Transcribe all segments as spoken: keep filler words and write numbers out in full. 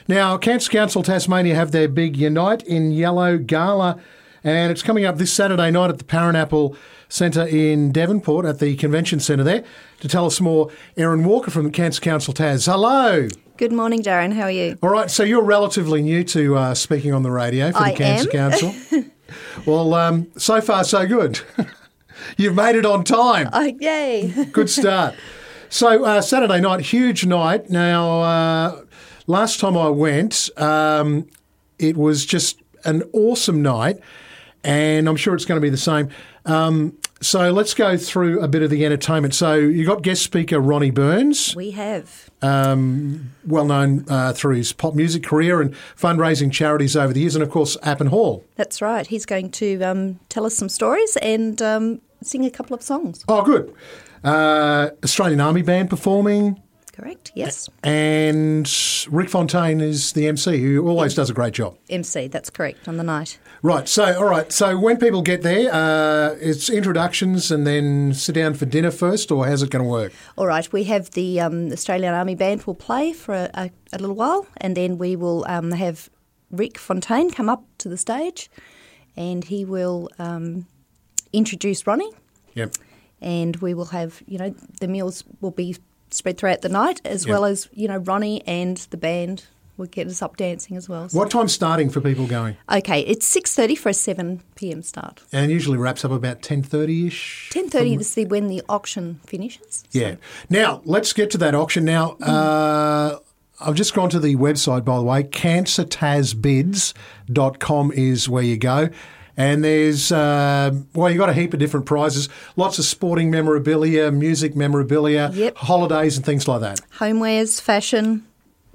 Now, Cancer Council Tasmania have their big Unite in Yellow Gala, and it's coming up this Saturday night at the Parranapple Centre in Devonport at the Convention Centre there. To tell us more, Erin Walker from the Cancer Council Tas. Hello. Good morning, Darren. How are you? All right, so you're relatively new to uh, speaking on the radio for the I Cancer am. Council. Well, um, so far so good. You've made it on time. Oh, yay. Good start. So uh, Saturday night, huge night. Now, uh, last time I went, um, it was just an awesome night, and I'm sure it's going to be the same. Um, so let's go through a bit of the entertainment. So you got guest speaker Ronnie Burns. We have. Um, well known uh, through his pop music career and fundraising charities over the years, and of course Appen Hall. That's right. He's going to um, tell us some stories and um, sing a couple of songs. Oh, good. Uh, Australian Army Band performing. Correct, yes. And Rick Fontaine is the M C, who always does a great job. M C, that's correct, on the night. Right, so, all right, so when people get there, uh, it's introductions and then sit down for dinner first, or how's it going to work? All right, we have the um, Australian Army Band will play for a, a, a little while, and then we will um, have Rick Fontaine come up to the stage, and he will um, introduce Ronnie. Yep. And we will have, you know, the meals will be spread throughout the night, as Yep. well as, you know, Ronnie and the band will get us up dancing as well. So. What time's starting for people going? Okay, it's six thirty for a seven p.m. start. And usually wraps up about ten thirty-ish? ten thirty is the, when the auction finishes. So. Yeah. Now, let's get to that auction. Now, uh, I've just gone to the website, by the way. cancer tas bids dot com is where you go. And there's, uh, well, you've got a heap of different prizes, lots of sporting memorabilia, music memorabilia, Yep. holidays and things like that. Homewares, fashion.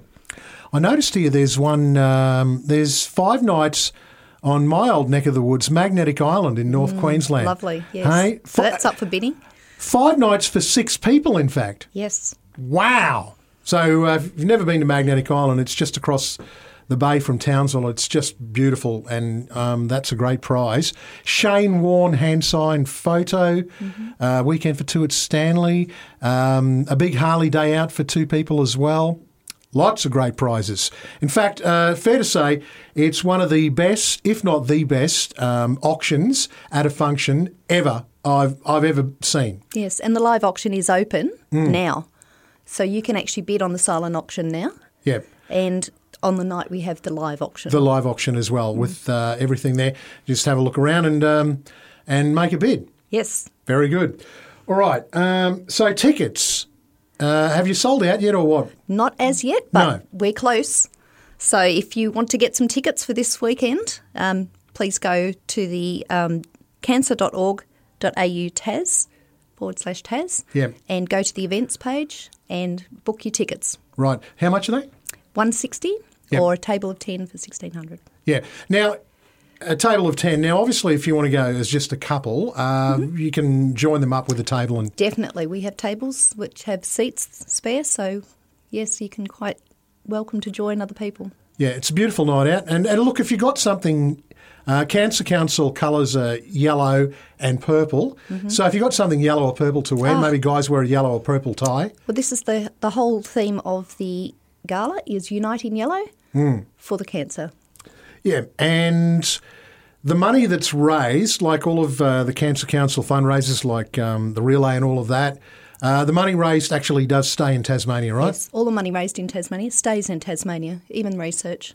I noticed here there's one, um, there's five nights on my old neck of the woods, Magnetic Island in North Queensland. Lovely, yes. Hey, So fi- that's up for bidding? Five nights for six people, in fact. Yes. Wow. So uh, if you've never been to Magnetic Island, it's just across the bay from Townsville. It's just beautiful, and um, that's a great prize. Shane Warne hand-signed photo, mm-hmm. uh, weekend for two at Stanley, um, a big Harley day out for two people as well. Lots of great prizes. In fact, uh, fair to say, it's one of the best, if not the best, um, auctions at a function ever I've I've ever seen. Yes, and the live auction is open now. So you can actually bid on the silent auction now. Yep. And on the night we have the live auction. The live auction as well, with uh, everything there. Just have a look around and um, and make a bid. Yes. Very good. All right. Um, so tickets, uh, have you sold out yet or what? Not as yet, but No. we're close. So if you want to get some tickets for this weekend, um, please go to the um, cancer dot org dot a u tas forward slash tas Yep. and go to the events page and book your tickets. Right. How much are they? one sixty Yep. or a table of ten for sixteen hundred. Yeah. Now, a table of ten. Now, obviously, if you want to go as just a couple, uh, Mm-hmm. you can join them up with a table and Definitely. We have tables which have seats spare, so yes, you can quite welcome to join other people. yeah, it's a beautiful night out. And, and look, if you got something, uh, Cancer Council colours are yellow and purple. Mm-hmm. So if you got something yellow or purple to wear, Oh. maybe guys wear a yellow or purple tie. Well, this is the, the whole theme of the gala is Unite in Yellow Hmm. for the cancer. Yeah, and the money that's raised, like all of uh, the Cancer Council fundraisers, like um, the relay and all of that, uh, the money raised actually does stay in Tasmania, right? Yes, all the money raised in Tasmania stays in Tasmania, even research.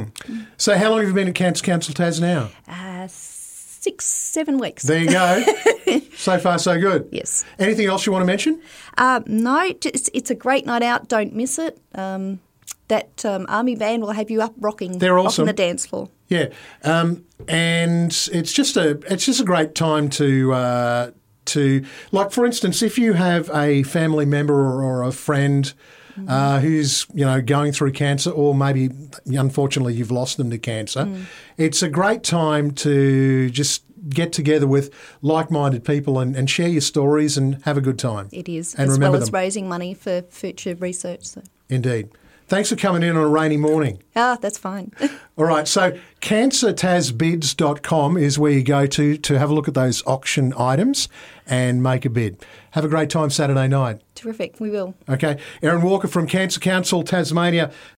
So how long have you been at Cancer Council Tas now? Uh, six, seven weeks. There you go. So far, so good. Yes. Anything else you want to mention? Uh, no, it's, it's a great night out. Don't miss it. Um, that um, Army Band will have you up rocking They're off awesome. on the dance floor. Yeah, um, and it's just a it's just a great time to uh, to like, for instance, if you have a family member or, or a friend uh, who's you know going through cancer, or maybe unfortunately you've lost them to cancer, it's a great time to just get together with like-minded people and, and share your stories and have a good time. It is, And as remember well as them. raising money for future research. So. Indeed. Thanks for coming in on a rainy morning. Ah, that's fine. All right, so cancer tas bids dot com is where you go to to have a look at those auction items and make a bid. Have a great time Saturday night. Terrific, we will. Okay, Erin Walker from Cancer Council Tasmania.